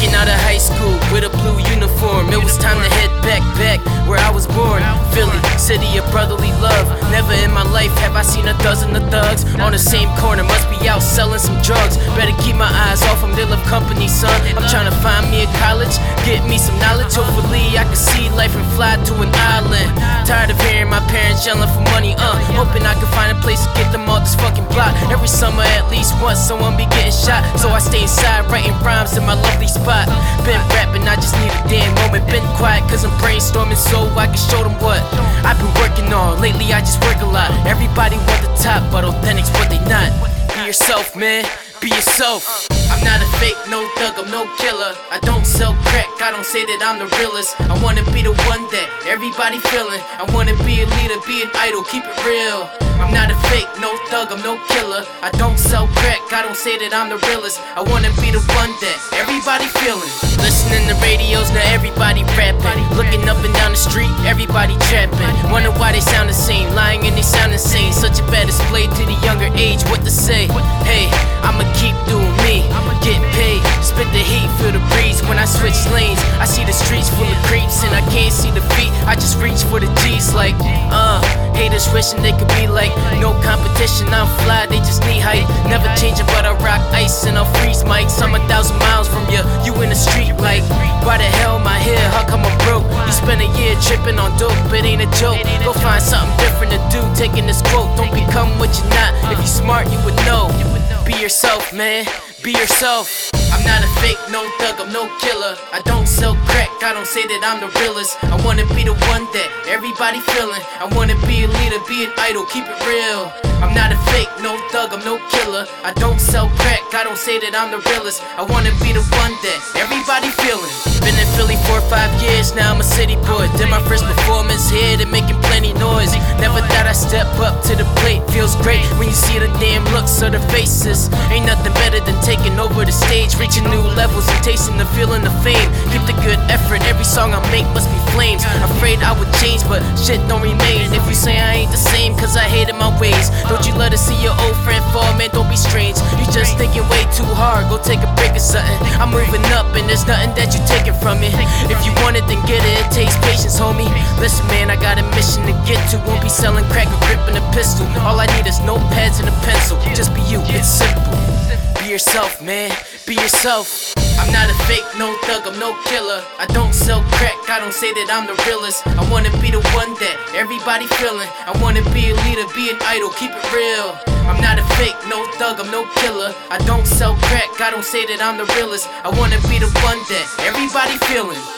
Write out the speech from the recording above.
Walking out of high school with a blue uniform. It was time to head back where I was born. Philly, city of brotherly love. Never in my life have I seen a dozen of thugs on the same corner. Must be out selling some drugs. Better keep my eyes off them, they love company, son. I'm trying to find me a college, get me some knowledge. Hopefully I can see life and fly to an island. Tired of hearing my parents yelling for money, hoping I can find a place to get them off this fucking block. Every summer at least once someone be getting shot, so I stay inside writing rhymes in my lovely spot. Been rapping, I just need a damn moment. Been quiet cause I'm brainstorming so I can show them what I've been working on. Lately I just work a lot. Everybody want the top, but authentic's what they not. Be yourself, man, be yourself. I'm not a fake, no thug, I'm no killer. I don't sell crack, I don't say that I'm the realest. I wanna be the one that everybody feeling. I wanna be a leader, be an idol, keep it real. I'm not a fake, no thug, I'm no killer. I don't sell crack, I don't say that I'm the realest. I wanna be the one that everybody feeling. Listening to radios, now everybody rapping. Looking up and down the street, everybody trapping. Wonder why they sound the same, lying and they sound insane. Such a bad display to the younger age, what to say? Hey, I'ma keep doing me, get paid, spit the heat, feel the breeze when I switch lanes. I see the streets full of creeps and I can't see the feet. I just reach for the G's like, haters wishing they could be like, no competition, I'm fly, they just need height. Never changing but I rock ice and I'll freeze mics. I'm 1,000 miles from you in the street like, why the hell am I here, how come I'm broke? You spend a year tripping on dope, it ain't a joke. Go find something different to do, taking this quote. Don't become what you're not, if you smart you would know. Be yourself, man, be yourself. I'm not a fake, no thug, I'm no killer. I don't sell crack, I don't say that I'm the realest. I wanna be the one that everybody feeling. I wanna be a leader, be an idol, keep it real. I'm not a fake, no thug, I'm no killer. I don't sell crack, I don't say that I'm the realest. I wanna be the one that everybody feeling. Been in Philly 4 or 5 years, now I'm a city boy. Did my first performance here, they're making plenty noise. Never thought I'd step up to the plate. Feels great when you see the damn looks of the faces. Ain't nothing better than taking over the stage, reaching new levels and tasting the feeling of fame. Keep the good effort, every song I make must be flames. Afraid I would change, but shit don't remain. If you say I ain't the same, cause I hated my ways. Don't you let us see your old friend fall, man, don't be strange. You just thinking way too hard, go take a break or something. I'm moving up and there's nothing that you taking from me. If you want it, then get it, it takes patience, homie. Listen, man, I got a mission to get to. Won't be selling crack or gripping a pistol. All I need is notepads and a pencil. Just be you, it's simple. Be yourself, man, be yourself. I'm not a fake, no thug, I'm no killer. I don't sell crack, I don't say that I'm the realest. I wanna be the one that everybody feeling. I wanna be a leader, be an idol, keep it real. I'm not a fake, no thug, I'm no killer. I don't sell crack, I don't say that I'm the realest. I wanna be the one that everybody feeling.